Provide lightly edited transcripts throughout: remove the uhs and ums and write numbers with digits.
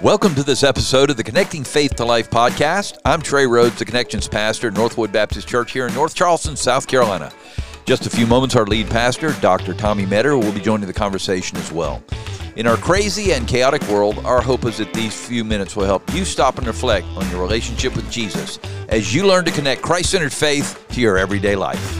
Welcome to this episode of the Connecting Faith to Life podcast. I'm Trey Rhodes, the Connections pastor at Northwood Baptist Church here in North Charleston, South Carolina. Just a few moments, our lead pastor, Dr. Tommy Metter, will be joining the conversation as well. In our crazy and chaotic world, our hope is that these few minutes will help you stop and reflect on your relationship with Jesus as you learn to connect Christ-centered faith to your everyday life.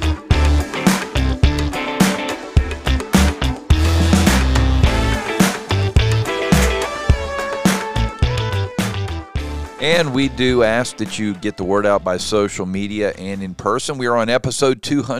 And we do ask that you get the word out by social media and in person. We are on episode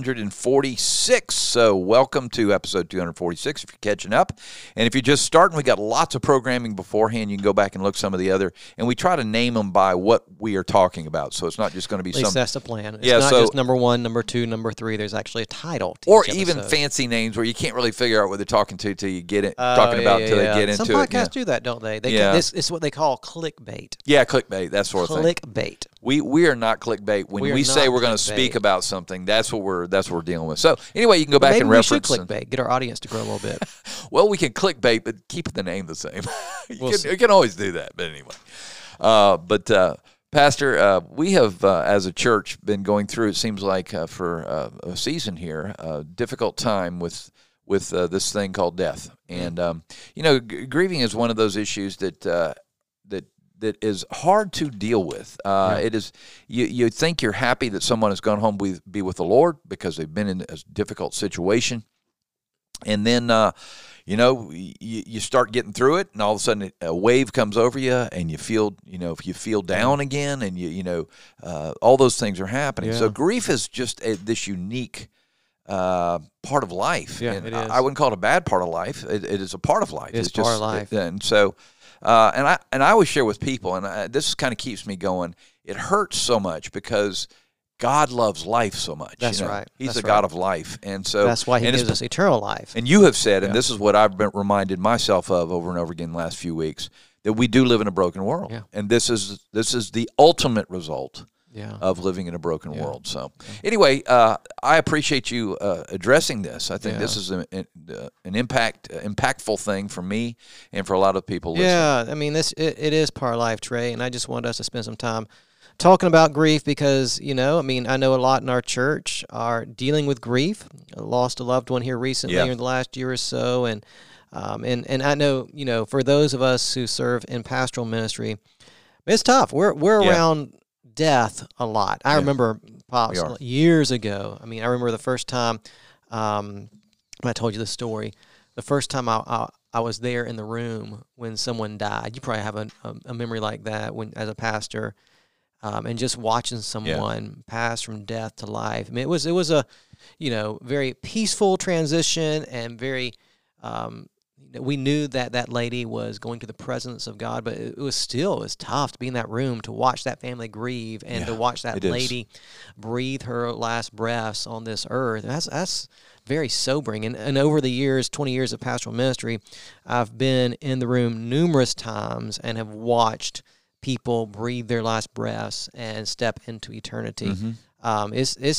246, so welcome to episode 246 if you're catching up. And if you're just starting, we got lots of programming beforehand. You can go back and look some of the other, and we try to name them by what we are talking about, so it's not just going to be At least that's the plan. It's not just number one, number two, number three. There's actually a title to or each even episode. fancy names where you can't really figure out what they're talking to till you get it, they get into Some it. podcasts do that, don't they? It's what they call clickbait. Yeah, clickbait, that sort of thing. Clickbait. We are not clickbait. When we say we're going to speak clickbait. about something, that's what we're dealing with. So anyway, you can go back and reference. Maybe we should clickbait, get our audience to grow a little bit. Well, we can clickbait, but keep the name the same. You We'll can always do that. But anyway, Pastor, we have as a church been going through. It seems like for a season here, a difficult time with this thing called death, and grieving is one of those issues that is hard to deal with. It is. You think you're happy that someone has gone home be with the Lord because they've been in a difficult situation, and then you start getting through it, and all of a sudden a wave comes over you, and you feel down again, and all those things are happening. Yeah. So grief is just this unique part of life. Yeah, and it is. I wouldn't call it a bad part of life. It is a part of life. It's just part of life. And so. And I always share with people, and this kind of keeps me going. It hurts so much because God loves life so much. That's right. He's That's a God right. of life, and so That's why He gives us eternal life. And you have said, and Yeah. this is what I've been reminded myself of over and over again the last few weeks, that we do live in a broken world, Yeah. and this is the ultimate result. Yeah. Of living in a broken Yeah. world. So anyway, I appreciate you addressing this. I think Yeah. this is an impactful thing for me and for a lot of people listening. Yeah, I mean, it is part of life, Trey, and I just wanted us to spend some time talking about grief because, I know a lot in our church are dealing with grief. I lost a loved one here recently Yeah. in the last year or so, and I know, for those of us who serve in pastoral ministry, it's tough. We're around death a lot. I remember, Pops, years ago. I remember the first time, I told you this story, the first time I was there in the room when someone died. You probably have a memory like that when as a pastor, and just watching someone pass from death to life. It was a, very peaceful transition and very, we knew that lady was going to the presence of God, but it was tough to be in that room, to watch that family grieve and to watch that lady breathe her last breaths on this earth. That's very sobering. And over the years, 20 years of pastoral ministry, I've been in the room numerous times and have watched people breathe their last breaths and step into eternity. Mm-hmm.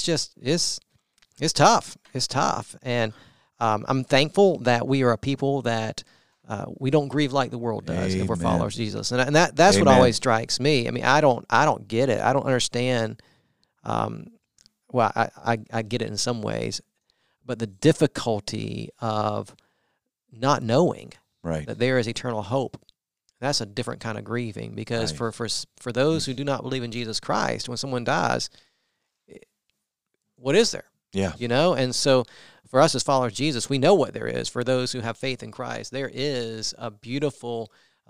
It's tough. It's tough. And I'm thankful that we are a people that we don't grieve like the world does if we're followers of Jesus, and that's what always strikes me. I don't get it. I don't understand. Well, I get it in some ways, but the difficulty of not knowing that there is eternal hope, that's a different kind of grieving. Because for those who do not believe in Jesus Christ, when someone dies, what is there? Yeah, and so. For us as followers of Jesus, we know what there is. For those who have faith in Christ, there is a beautiful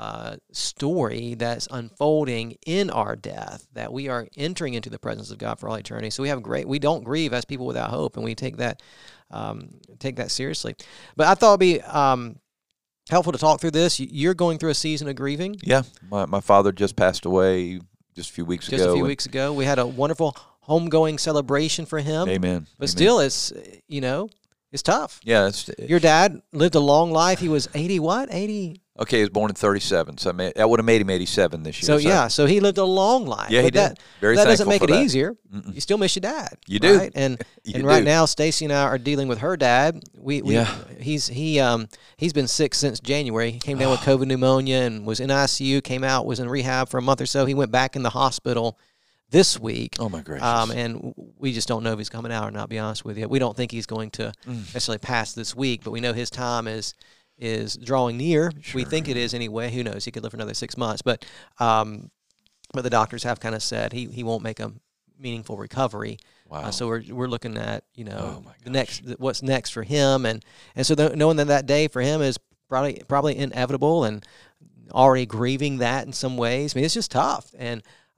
story that's unfolding in our death, that we are entering into the presence of God for all eternity. So we don't grieve as people without hope, and we take that seriously. But I thought it'd be helpful to talk through this. You're going through a season of grieving. Yeah, my father just passed away just a few weeks ago. We had a wonderful homegoing celebration for him. Amen. But still, it's It's tough. Yeah. Your dad lived a long life. He was 80 what? 80? Okay, he was born in 37, so that would have made him 87 this year. So he lived a long life. Yeah, he did. Very that thankful doesn't make for it that. easier. Mm-mm. You still miss your dad. You do. Right? And You and right do. now, Stacy and I are dealing with her dad. He's been sick since January. He came down with COVID pneumonia and was in ICU, came out, was in rehab for a month or so. He went back in the hospital this week. Oh, my gracious. And we just don't know if he's coming out or not, to be honest with you. We don't think he's going to necessarily pass this week, but we know his time is drawing near. Sure. We think it is anyway. Who knows? He could live for another 6 months. But the doctors have kind of said he won't make a meaningful recovery. Wow. So we're looking at, what's next for him. And so knowing that day for him is probably inevitable and already grieving that in some ways. I mean, it's just tough. And,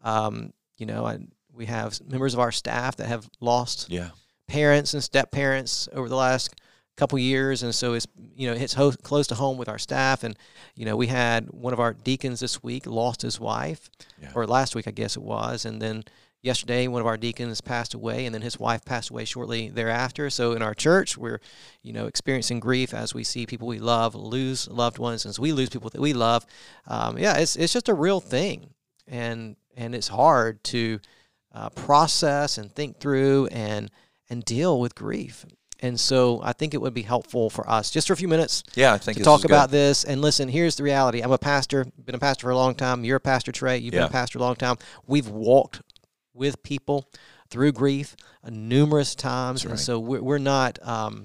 we have members of our staff that have lost parents and step-parents over the last couple years, and so it's it hits close to home with our staff. And we had one of our deacons this week lost his wife, or last week I guess it was, and then yesterday one of our deacons passed away, and then his wife passed away shortly thereafter. So in our church, we're experiencing grief as we see people we love lose loved ones, and as we lose people that we love. It's just a real thing, and it's hard to process and think through and deal with grief. And so I think it would be helpful for us just for a few minutes to talk about this. And listen, here's the reality. I'm a pastor, been a pastor for a long time. You're a pastor, Trey. You've been a pastor a long time. We've walked with people through grief numerous times. That's right. And so we're not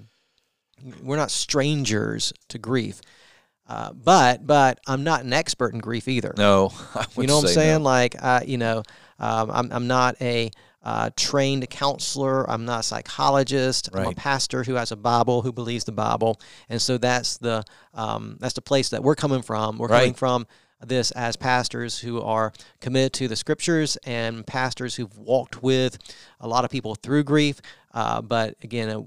strangers to grief. But I'm not an expert in grief either. No, I you know what I'm saying? No. Like, I'm not a trained counselor. I'm not a psychologist. Right. I'm a pastor who has a Bible, who believes the Bible, and so that's the place that we're coming from. We're coming from this as pastors who are committed to the Scriptures and pastors who've walked with a lot of people through grief. But again,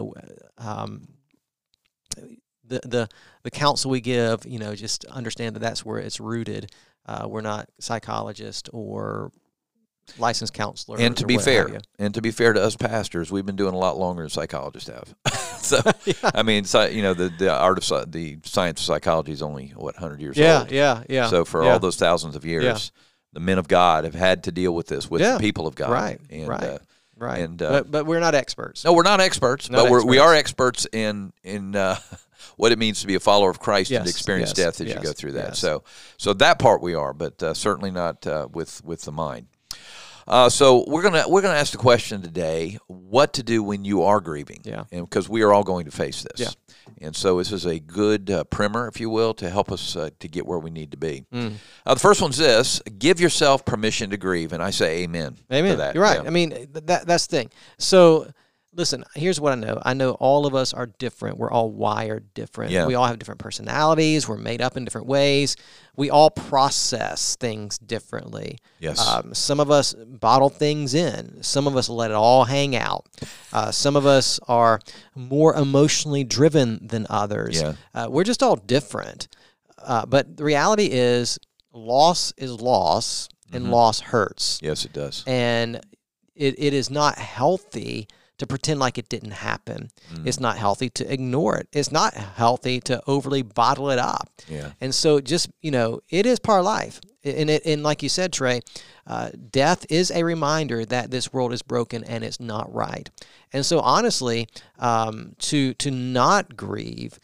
the counsel we give, just understand that that's where it's rooted. We're not psychologists or licensed counselors. And to be fair, to us pastors, we've been doing a lot longer than psychologists have. So, I mean, the art of the science of psychology is only 100 years old. Yeah. So for all those thousands of years, the men of God have had to deal with this with the people of God. Right. Right. And but we're not experts. No, we're not experts, but we are experts in what it means to be a follower of Christ and to experience death as you go through that. So that part we are, but certainly not with the mind. So we're gonna ask the question today: what to do when you are grieving? And because we are all going to face this. And so this is a good primer, if you will, to help us to get where we need to be. The first one's this: give yourself permission to grieve, and I say amen. Amen. To that. You're right. I mean, that's the thing. So listen, here's what I know. I know all of us are different. We're all wired different. We all have different personalities. We're made up in different ways. We all process things differently. Yes. Some of us bottle things in. Some of us let it all hang out. Some of us are more emotionally driven than others. We're just all different. But the reality is loss is loss, and loss hurts. Yes, it does. And it is not healthy to pretend like it didn't happen. It's not healthy to ignore it. It's not healthy to overly bottle it up. And so just, it is part of life. And like you said, Trey, death is a reminder that this world is broken and it's not right. And so honestly, to not grieve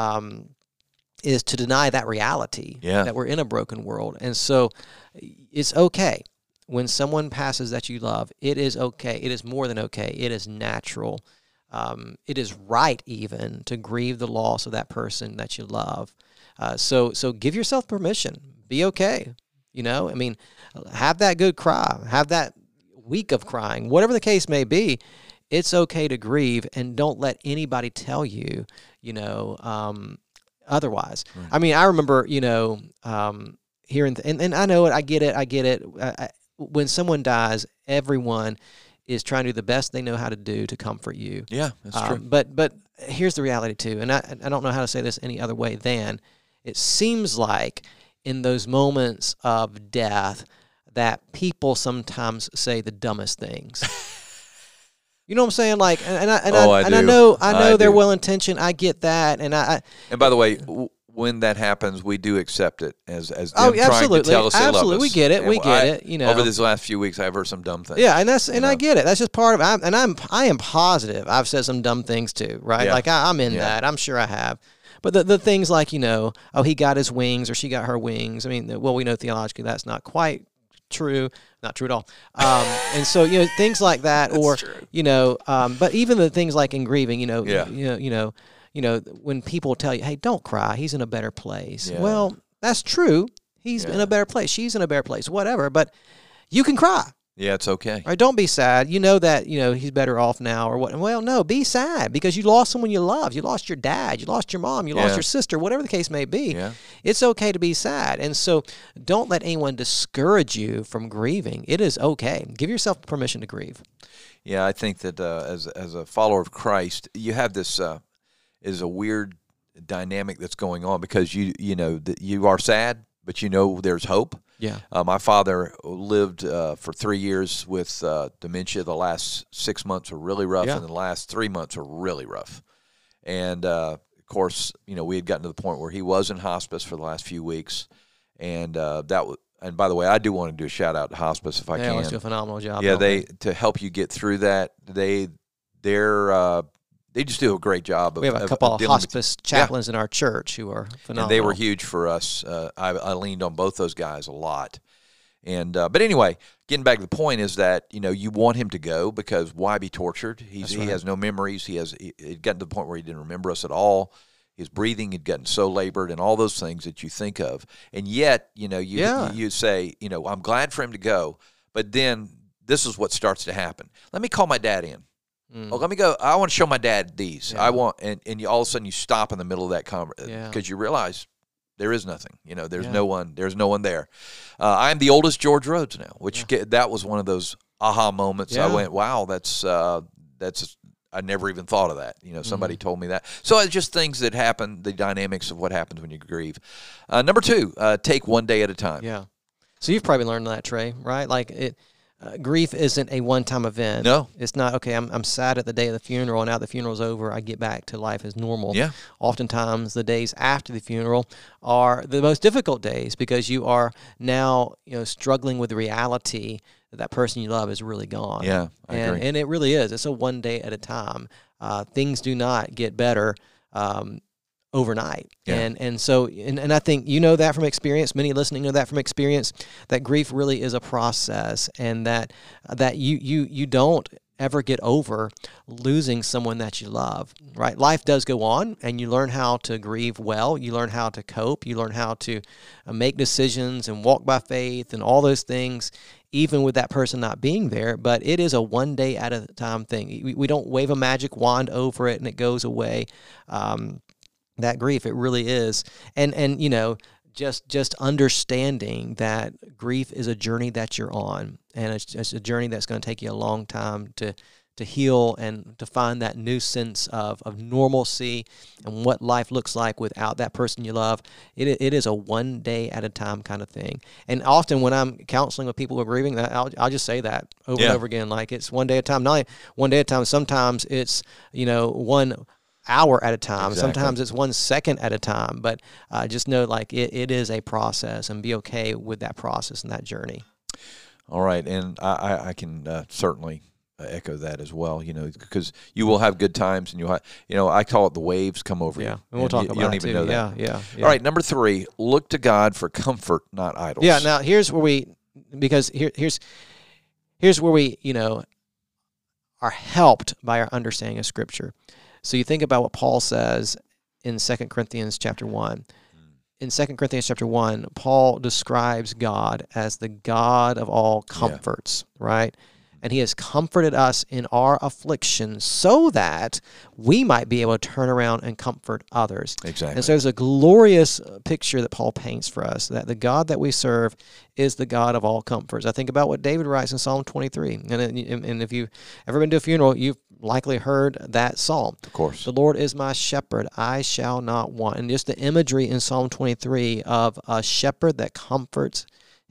is to deny that reality that we're in a broken world. And so it's okay. When someone passes that you love, it is okay. It is more than okay. It is natural. It is right even to grieve the loss of that person that you love. So give yourself permission. Be okay. I mean, have that good cry. Have that week of crying. Whatever the case may be, it's okay to grieve, and don't let anybody tell you, otherwise. Right. I mean, I remember, hearing, and I know it. I get it. When someone dies, everyone is trying to do the best they know how to do to comfort you. Yeah, that's true. But here's the reality too, and I don't know how to say this any other way than it seems like in those moments of death that people sometimes say the dumbest things. You know what I'm saying? Like, I know they're well intentioned. I get that, and by the way, when that happens, we do accept it as them trying to tell us they love us. We get it. We get it. You know, over these last few weeks, I've heard some dumb things. Yeah, and I get it. That's just part of it. I am positive I've said some dumb things too, right? Yeah. Like I'm in that. I'm sure I have. But the things like, he got his wings or she got her wings. I mean, well, we know theologically that's not quite true. Not true at all. And so, things like that, or, but even the things like in grieving, when people tell you, hey, don't cry, he's in a better place. Yeah. Well, that's true. He's in a better place. She's in a better place, whatever. But you can cry. Yeah, it's okay. Or don't be sad. You know that, he's better off now or what. Well, no, be sad because you lost someone you love. You lost your dad. You lost your mom. You lost your sister, whatever the case may be. Yeah. It's okay to be sad. And so don't let anyone discourage you from grieving. It is okay. Give yourself permission to grieve. Yeah, I think that as a follower of Christ, you have this is a weird dynamic that's going on because you are sad, but there's hope. Yeah. My father lived for 3 years with dementia. The last 6 months were really rough, and the last 3 months were really rough. And, of course, we had gotten to the point where he was in hospice for the last few weeks. And and by the way, I do want to do a shout-out to hospice if I can. They always do a phenomenal job. Yeah, to help you get through that, they just do a great job. We have a couple of hospice chaplains in our church who are phenomenal. And they were huge for us. I leaned on both those guys a lot. And but anyway, getting back to the point is that you want him to go because why be tortured? He has no memories. He had gotten to the point where he didn't remember us at all. His breathing had gotten so labored, and all those things that you think of. And yet, you say, I'm glad for him to go. But then this is what starts to happen. Let me call my dad in. Oh, let me go. I want to show my dad these. Yeah. I want, and you, all of a sudden you stop in the middle of that conversation because you realize there is nothing. There's no one. There's no one there. I'm the oldest George Rhodes now, which that was one of those aha moments. I went, wow, that's. I never even thought of that. Somebody told me that. So it's just things that happen. The dynamics of what happens when you grieve. Number 2, take one day at a time. Yeah. So you've probably learned that, Trey, right? Like it. Grief isn't a one-time event. No. It's not, okay, I'm sad at the day of the funeral, and now the funeral's over, I get back to life as normal. Yeah. Oftentimes, the days after the funeral are the most difficult days because you are now, struggling with the reality that person you love is really gone. Yeah, I agree. And it really is. It's a one day at a time. Things do not get better overnight. Yeah. And so I think that from experience, many listening know that from experience, that grief really is a process, and that you don't ever get over losing someone that you love, right? Life does go on, and you learn how to grieve well, you learn how to cope, you learn how to make decisions and walk by faith and all those things, even with that person not being there. But it is a one day at a time thing. We don't wave a magic wand over it and it goes away. That grief, it really is. And just understanding that grief is a journey that you're on, and it's a journey that's going to take you a long time to heal and to find that new sense of normalcy and what life looks like without that person you love. It is a one day at a time kind of thing. And often when I'm counseling with people who are grieving, I'll just say that over and over again, like it's one day at a time. Not only one day at a time, sometimes it's 1 hour at a time. Exactly. Sometimes it's 1 second at a time, but just know like it is a process, and be okay with that process and that journey. All right. And I can certainly echo that as well, because you will have good times, and you'll have, I call it the waves come over you. And we'll talk about it. You don't even know that. Yeah. All right. Number 3, look to God for comfort, not idols. Yeah. Now here's where here's where we, are helped by our understanding of Scripture. So you think about what Paul says in 2 Corinthians chapter 1. In 2 Corinthians chapter 1, Paul describes God as the God of all comforts, right? And he has comforted us in our affliction so that we might be able to turn around and comfort others. Exactly. And so there's a glorious picture that Paul paints for us, that the God that we serve is the God of all comforts. I think about what David writes in Psalm 23. And if you've ever been to a funeral, you've likely heard that psalm. Of course. The Lord is my shepherd, I shall not want. And just the imagery in Psalm 23 of a shepherd that comforts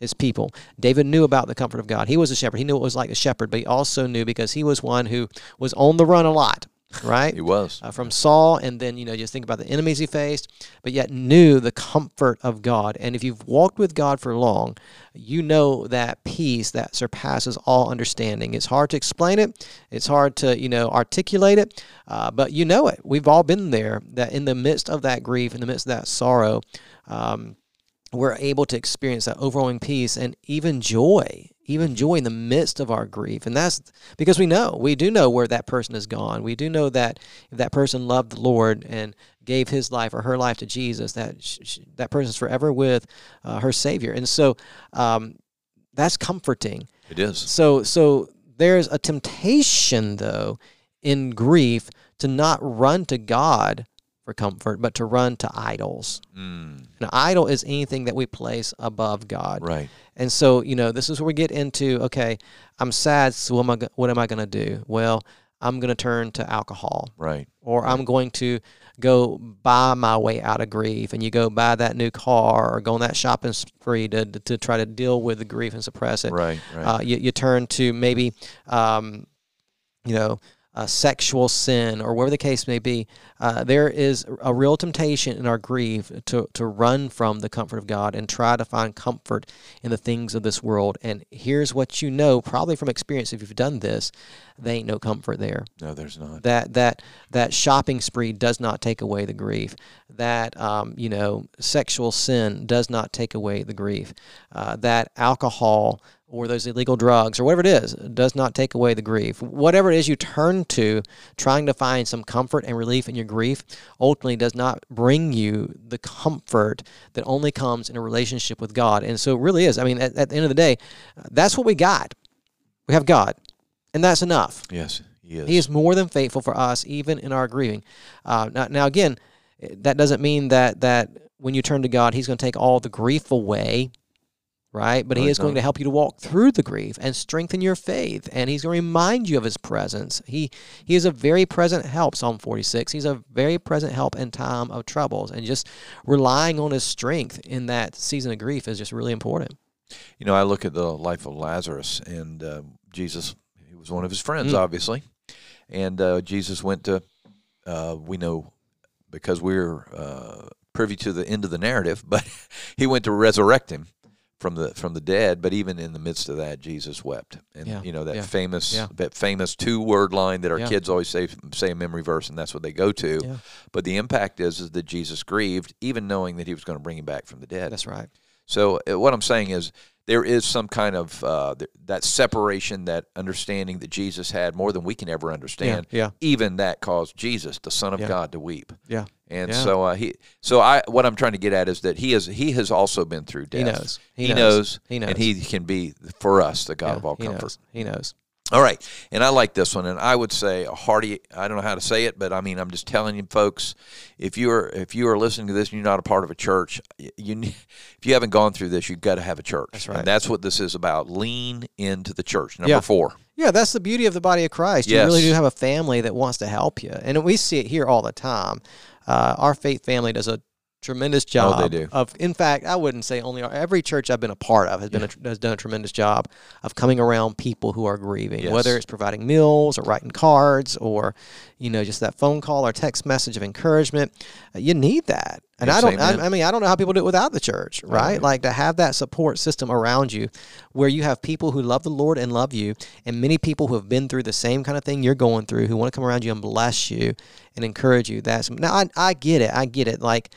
his people. David knew about the comfort of God. He was a shepherd. He knew what it was like to shepherd, but he also knew because he was one who was on the run a lot. Right? He was. From Saul, and then, just think about the enemies he faced, but yet knew the comfort of God. And if you've walked with God for long, you know that peace that surpasses all understanding. It's hard to explain it. It's hard to, articulate it, but you know it. We've all been there, that in the midst of that grief, in the midst of that sorrow, we're able to experience that overwhelming peace and even joy in the midst of our grief. And that's because we do know where that person has gone. We do know that if that person loved the Lord and gave his life or her life to Jesus, that person's forever with her Savior. And so that's comforting. It is. So there's a temptation, though, in grief to not run to God for comfort, but to run to idols. An idol is anything that we place above God. Right. And so, this is where we get into, okay, I'm sad, so what am I going to do? Well, I'm going to turn to alcohol. Right. Or I'm going to go buy my way out of grief, and you go buy that new car or go on that shopping spree to try to deal with the grief and suppress it. Right. You turn to maybe, sexual sin, or whatever the case may be. There is a real temptation in our grief to run from the comfort of God and try to find comfort in the things of this world. And here's what you know, probably from experience, if you've done this, there ain't no comfort there. No, there's not. That shopping spree does not take away the grief. That sexual sin does not take away the grief. That alcohol or those illegal drugs, or whatever it is, does not take away the grief. Whatever it is you turn to, trying to find some comfort and relief in your grief, ultimately does not bring you the comfort that only comes in a relationship with God. And so it really is. I mean, at the end of the day, that's what we got. We have God, and that's enough. Yes, He is. He is more than faithful for us, even in our grieving. Now again, that doesn't mean that when you turn to God, He's going to take all the grief away, right? But He is going to help you to walk through the grief and strengthen your faith, and He's going to remind you of His presence. He is a very present help, Psalm 46. He's a very present help in time of troubles, and just relying on His strength in that season of grief is just really important. I look at the life of Lazarus, and Jesus, he was one of his friends, obviously, and Jesus went to, we know because we're privy to the end of the narrative, but He went to resurrect him from the dead. But even in the midst of that, Jesus wept. And that famous 2-word line that our kids always say a memory verse, and that's what they go to. Yeah. But the impact is that Jesus grieved, even knowing that He was going to bring him back from the dead. That's right. So what I'm saying is there is some kind of that separation, that understanding that Jesus had more than we can ever understand. Yeah. Even that caused Jesus, the Son of God, to weep. Yeah. And so what I'm trying to get at is that he has also been through death. He knows. And He can be for us the God of all comfort. He knows. All right, and I like this one, and I would say a hearty. I don't know how to say it, but I mean, I'm just telling you, folks. If you are listening to this and you're not a part of a church, if you haven't gone through this, you've got to have a church. That's right. And that's what this is about. Lean into the church. Number 4. Yeah, that's the beauty of the body of Christ. You really do have a family that wants to help you, and we see it here all the time. Our faith family does a tremendous job. Oh, they do. In fact, I wouldn't say only every church I've been a part of has done a tremendous job of coming around people who are grieving, whether it's providing meals or writing cards or, just that phone call or text message of encouragement. You need that. And I don't know how people do it without the church, right? Like to have that support system around you where you have people who love the Lord and love you, and many people who have been through the same kind of thing you're going through who want to come around you and bless you and encourage you. Now, I get it. Like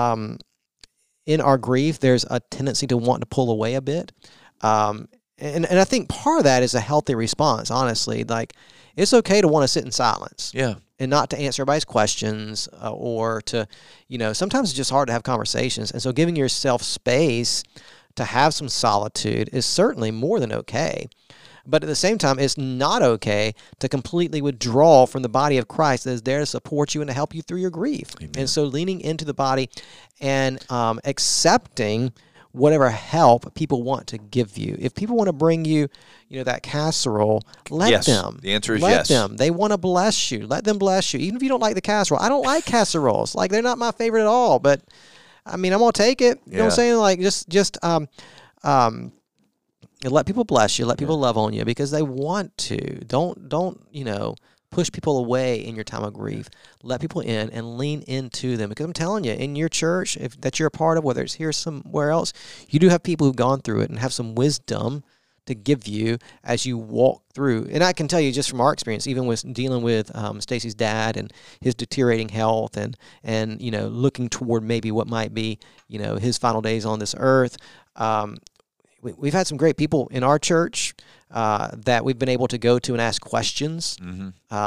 in our grief, there's a tendency to want to pull away a bit. And I think part of that is a healthy response, honestly. Like, it's okay to want to sit in silence. Yeah. And not to answer everybody's questions or to, sometimes it's just hard to have conversations. And so giving yourself space to have some solitude is certainly more than okay. But at the same time, it's not okay to completely withdraw from the body of Christ that is there to support you and to help you through your grief. Amen. And so leaning into the body and accepting whatever help people want to give you. If people want to bring you, that casserole, let them. The answer is yes. Let them. They want to bless you. Let them bless you. Even if you don't like the casserole. I don't like casseroles. Like, they're not my favorite at all. But, I mean, I'm going to take it. You know what I'm saying? Like, just let people bless you, let people love on you because they want to. Don't push people away in your time of grief. Let people in and lean into them. Because I'm telling you, in your church, if that you're a part of, whether it's here or somewhere else, you do have people who've gone through it and have some wisdom to give you as you walk through. And I can tell you just from our experience, even with dealing with Stacy's dad and his deteriorating health and looking toward maybe what might be, his final days on this earth, we've had some great people in our church that we've been able to go to and ask questions. Mm-hmm.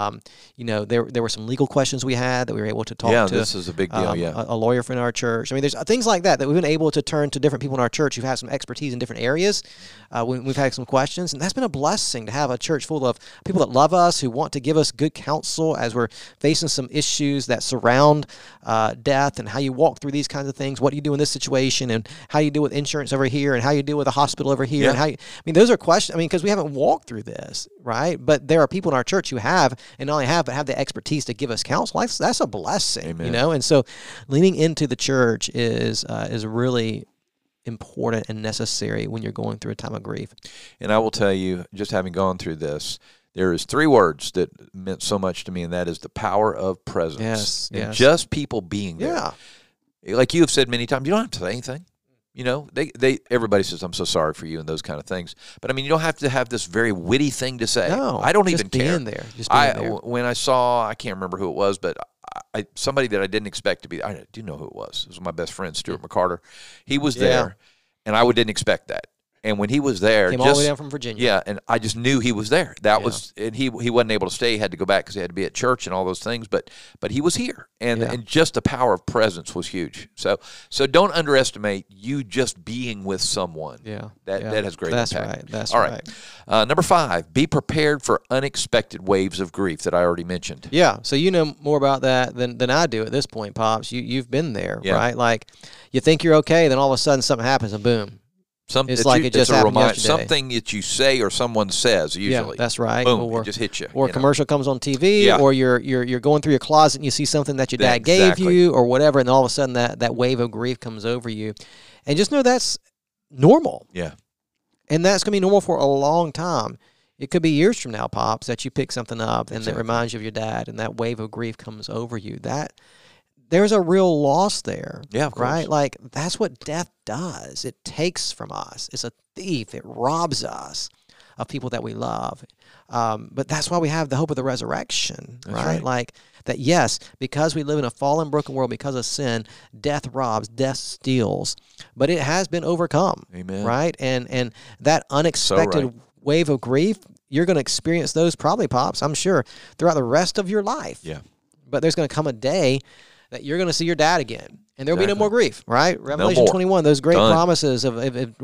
There were some legal questions we had that we were able to talk to. Yeah, this is a big deal, a lawyer from our church. I mean, there's things like that we've been able to turn to different people in our church who have some expertise in different areas. We've had some questions, and that's been a blessing to have a church full of people that love us, who want to give us good counsel as we're facing some issues that surround death and how you walk through these kinds of things. What do you do in this situation, and how you deal with insurance over here, and how you deal with a hospital over here, and those are questions. I mean, because we haven't walked through this, right? But there are people in our church who have, and not only have, but have the expertise to give us counsel. That's a blessing, Amen. And so leaning into the church is really important and necessary when you're going through a time of grief. And I will tell you, just having gone through this, there is 3 words that meant so much to me, and that is the power of presence. Yes, and just people being there. Yeah. Like you have said many times, you don't have to say anything. Everybody says, I'm so sorry for you and those kind of things. But, I mean, you don't have to have this very witty thing to say. No, I don't even care. Just being there. When I saw, I can't remember who it was, but somebody that I didn't expect to be, I do know who it was. It was my best friend, Stuart McCarter. He was there, and I didn't expect that. And when he was there, came all the way down from Virginia. Yeah, and I just knew he was there. That was, and he wasn't able to stay. He had to go back because he had to be at church and all those things. But he was here, and just the power of presence was huge. So don't underestimate you just being with someone. That has great impact. That's all right. Number 5, be prepared for unexpected waves of grief that I already mentioned. Yeah, so you know more about that than I do at this point, Pops. You've been there, right? Like you think you're okay, then all of a sudden something happens and boom. It's like it just happened yesterday. Something that you say or someone says usually. Yeah, that's right. Boom, it just hits you. Or a commercial comes on TV, or you're going through your closet and you see something that your dad gave you or whatever, and all of a sudden that wave of grief comes over you. And just know that's normal. Yeah. And that's going to be normal for a long time. It could be years from now, Pops, that you pick something up and that reminds you of your dad, and that wave of grief comes over you. There's a real loss there. Yeah, of course. Right? Like, that's what death does. It takes from us. It's a thief. It robs us of people that we love. But that's why we have the hope of the resurrection, right? Like, that, yes, because we live in a fallen, broken world, because of sin, death robs, death steals. But it has been overcome. Amen. Right? And that unexpected wave of grief, you're going to experience those probably, Pops, I'm sure, throughout the rest of your life. Yeah. But there's going to come a day that you're going to see your dad again, and there'll be no more grief, right? Revelation 21, those great promises of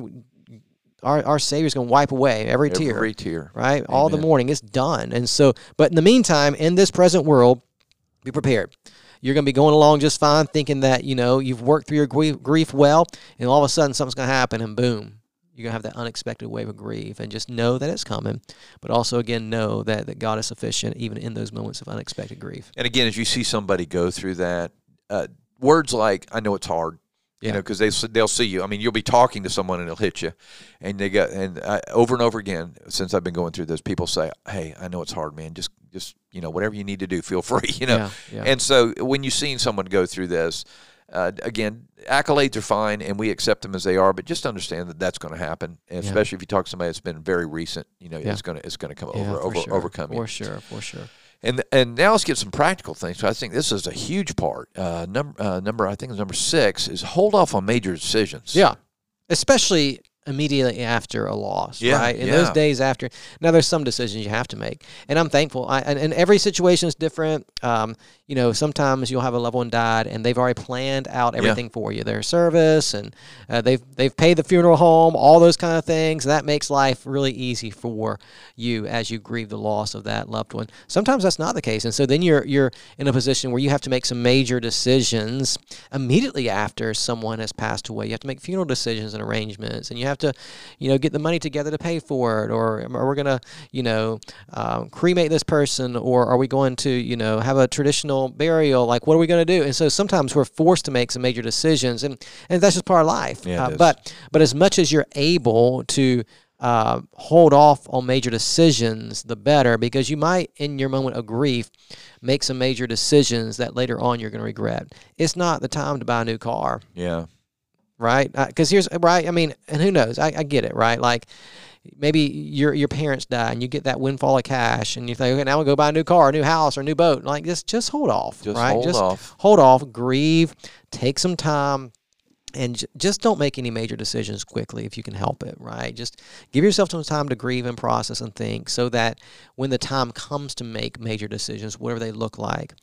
our Savior's going to wipe away every tear. Every tear. Right? Amen. All the mourning, it's done. And so, but in the meantime, in this present world, be prepared. You're going to be going along just fine, thinking that, you've worked through your grief well, and all of a sudden something's going to happen, and boom, you're going to have that unexpected wave of grief. And just know that it's coming, but also, again, know that God is sufficient even in those moments of unexpected grief. And again, as you see somebody go through that, words like, I know it's hard, because they'll see you. I mean, you'll be talking to someone and it'll hit you. And over and over again, since I've been going through this, people say, hey, I know it's hard, man. Just whatever you need to do, feel free, And so when you've seen someone go through this, again, accolades are fine, and we accept them as they are. But just understand that that's going to happen, and especially if you talk to somebody that's been very recent. It's going to come overcome you. For sure. And now let's get some practical things. So I think this is a huge part. I think it's number 6 is hold off on major decisions. Yeah, especially immediately after a loss, right? In those days after. Now, there's some decisions you have to make, and I'm thankful. And every situation is different. Sometimes you'll have a loved one died, and they've already planned out everything for you, their service, and they've paid the funeral home, all those kind of things. That makes life really easy for you as you grieve the loss of that loved one. Sometimes that's not the case, and so then you're in a position where you have to make some major decisions immediately after someone has passed away. You have to make funeral decisions and arrangements, and you have to, get the money together to pay for it, or we're going to, cremate this person, or are we going to, have a traditional burial? Like, what are we going to do? And so sometimes we're forced to make some major decisions, and that's just part of life. Yeah, but as much as you're able to hold off on major decisions, the better, because you might, in your moment of grief, make some major decisions that later on you're going to regret. It's not the time to buy a new car. Yeah. Right? Because and who knows? I get it, right? Like, maybe your parents die and you get that windfall of cash and you think, okay, now we'll go buy a new car, a new house, or a new boat. Like, just hold off, right? Hold off, grieve, take some time. And just don't make any major decisions quickly if you can help it, right? Just give yourself some time to grieve and process and think, so that when the time comes to make major decisions, whatever they look like,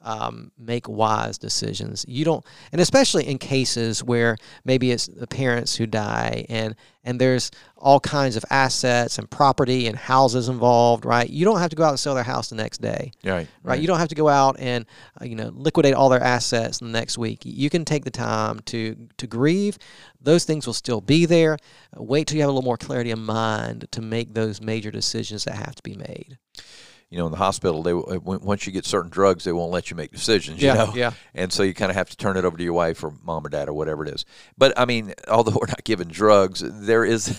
make wise decisions. And especially in cases where maybe it's the parents who die and there's all kinds of assets and property and houses involved, right? You don't have to go out and sell their house the next day. Right. You don't have to go out and liquidate all their assets the next week. You can take the time to grieve. Those things will still be there. Wait till you have a little more clarity of mind to make those major decisions that have to be made. In the hospital, once you get certain drugs, they won't let you make decisions, Yeah. And so you kind of have to turn it over to your wife or mom or dad or whatever it is. But, although we're not giving drugs, there is,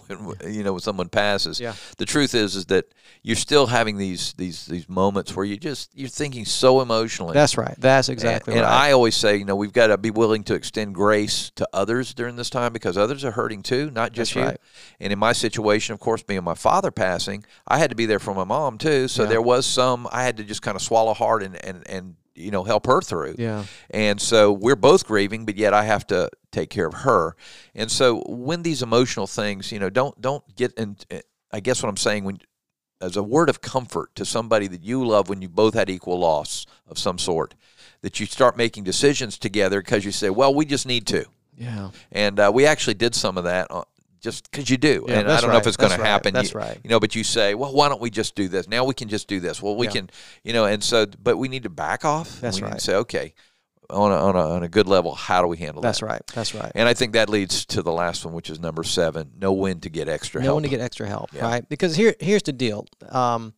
when someone passes, the truth is that you're still having these moments where you're thinking so emotionally. That's right. That's exactly right. And I always say, we've got to be willing to extend grace to others during this time, because others are hurting too, not just you. Right. And in my situation, of course, being my father passing, I had to be there for my mom too. So there was I had to just kind of swallow hard and help her through. Yeah. And so we're both grieving, but yet I have to take care of her. And so when these emotional things, don't get in, I guess what I'm saying, as a word of comfort to somebody that you love when you both had equal loss of some sort, that you start making decisions together because you say, well, we just need to. Yeah. And we actually did some of that just because you do. Yeah, and I don't know if it's going to happen. That's right. But you say, well, why don't we just do this? Now we can just do this. Well, we can, and so, but we need to back off. That's we right. Need to say, okay, on a good level, how do we handle that? That's right. And I think that leads to the last one, which is number 7, know when to get extra help. Know when to get extra help, right? Because here's the deal. There are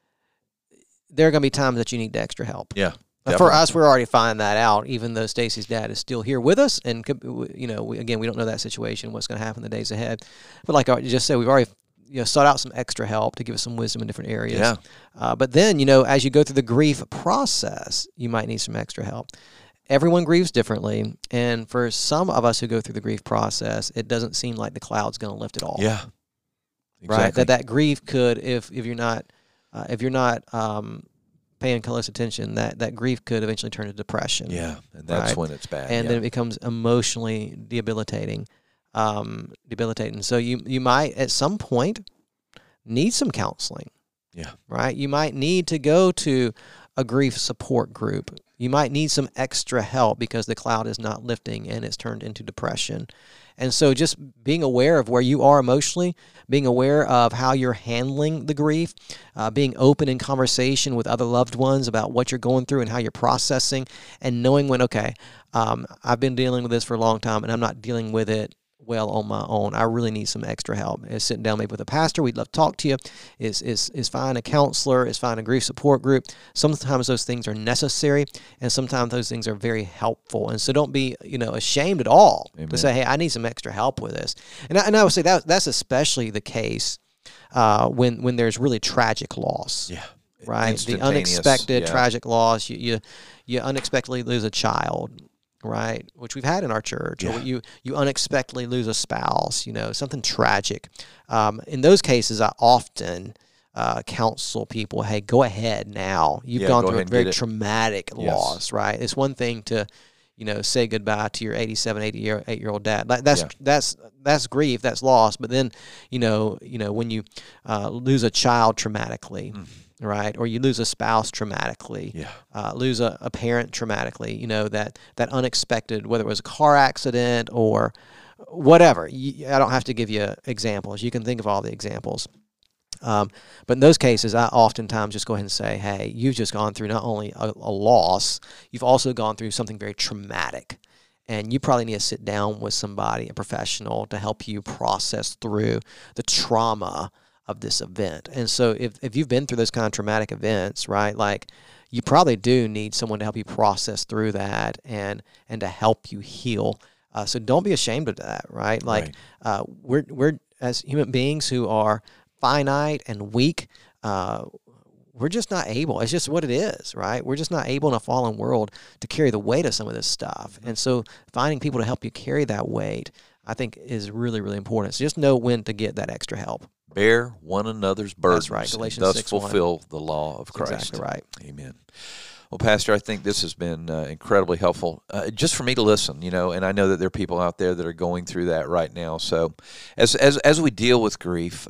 going to be times that you need the extra help. Yeah. For us, we're already finding that out, even though Stacy's dad is still here with us. And, we don't know that situation, what's going to happen in the days ahead. But like I just said, we've already sought out some extra help to give us some wisdom in different areas. Yeah. But then, as you go through the grief process, you might need some extra help. Everyone grieves differently. And for some of us who go through the grief process, it doesn't seem like the cloud's going to lift at all. Yeah. Exactly. Right? That grief could, if you're not paying close attention, that grief could eventually turn to depression. Yeah, and that's when it's bad. And then it becomes emotionally debilitating. So you might at some point need some counseling. Yeah. Right? You might need to go to a grief support group. You might need some extra help because the cloud is not lifting and it's turned into depression. And so just being aware of where you are emotionally, being aware of how you're handling the grief, being open in conversation with other loved ones about what you're going through and how you're processing, and knowing when, okay, I've been dealing with this for a long time and I'm not dealing with it well on my own. I really need some extra help. Is sitting down maybe with a pastor, we'd love to talk to you. Is find a counselor, is find a grief support group. Sometimes those things are necessary, and sometimes those things are very helpful. And so don't be ashamed at all to say, hey, I need some extra help with this. And I would say that's especially the case when there's really tragic loss. Yeah. Right? The unexpected tragic loss. You unexpectedly lose a child. Right, which we've had in our church, or you unexpectedly lose a spouse, something tragic. In those cases, I often counsel people, hey, go ahead now. You've gone through a very traumatic loss, right? It's one thing to, say goodbye to your 88-year-old dad. That's grief, that's loss. But then, when you lose a child traumatically. Right, or you lose a spouse traumatically, lose a parent traumatically. That unexpected, whether it was a car accident or whatever. I don't have to give you examples. You can think of all the examples. But in those cases, I oftentimes just go ahead and say, hey, you've just gone through not only a loss, you've also gone through something very traumatic. and you probably need to sit down with somebody, a professional, to help you process through the trauma of this event. And so if you've been through those kind of traumatic events, right, like you probably do need someone to help you process through that and to help you heal. So don't be ashamed of that, right? Like we're as human beings who are finite and weak, we're just not able. It's just what it is, right? We're just not able in a fallen world to carry the weight of some of this stuff. And so finding people to help you carry that weight, I think, is really, really important. So just know when to get that extra help. Bear one another's burdens. That's right. Galatians thus 6:1. Fulfill the law of Christ. Exactly right. Amen. Well, Pastor, I think this has been incredibly helpful just for me to listen, and I know that there are people out there that are going through that right now. So as we deal with grief,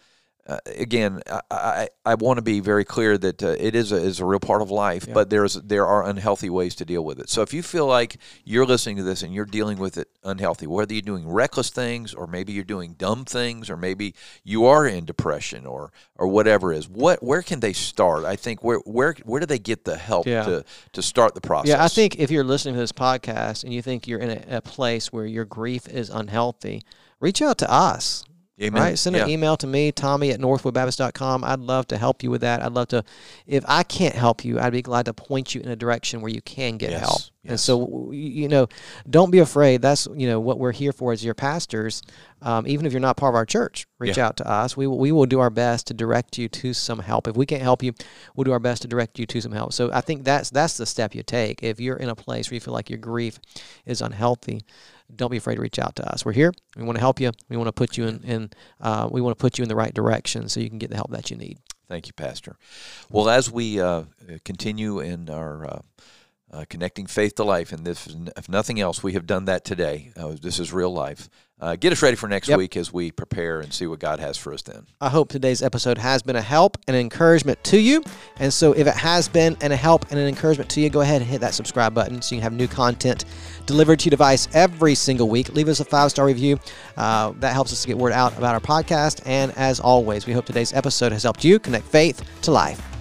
again, I want to be very clear that it is a real part of life, but there are unhealthy ways to deal with it. So if you feel like you're listening to this and you're dealing with it unhealthy, whether you're doing reckless things or maybe you're doing dumb things or maybe you are in depression or whatever it is, where can they start? I think where do they get the help to start the process? Yeah, I think if you're listening to this podcast and you think you're in a place where your grief is unhealthy, reach out to us. Amen. Right? Send an email to me, Tommy@northwoodbaptist.com. I'd love to help you with that. I'd love to, if I can't help you, I'd be glad to point you in a direction where you can get help. Yes. And so, don't be afraid. That's, what we're here for as your pastors. Even if you're not part of our church, reach out to us. We will do our best to direct you to some help. If we can't help you, we'll do our best to direct you to some help. So I think that's the step you take. If you're in a place where you feel like your grief is unhealthy, don't be afraid to reach out to us. We're here. We want to help you. We want to put you in we want to put you in the right direction so you can get the help that you need. Thank you, Pastor. Well, as we continue in our connecting faith to life, and this, if nothing else, we have done that today. This is real life. Get us ready for next week as we prepare and see what God has for us then. I hope today's episode has been a help and an encouragement to you. And so if it has been a help and an encouragement to you, go ahead and hit that subscribe button so you can have new content delivered to your device every single week. Leave us a 5-star review. That helps us to get word out about our podcast. And as always, we hope today's episode has helped you connect faith to life.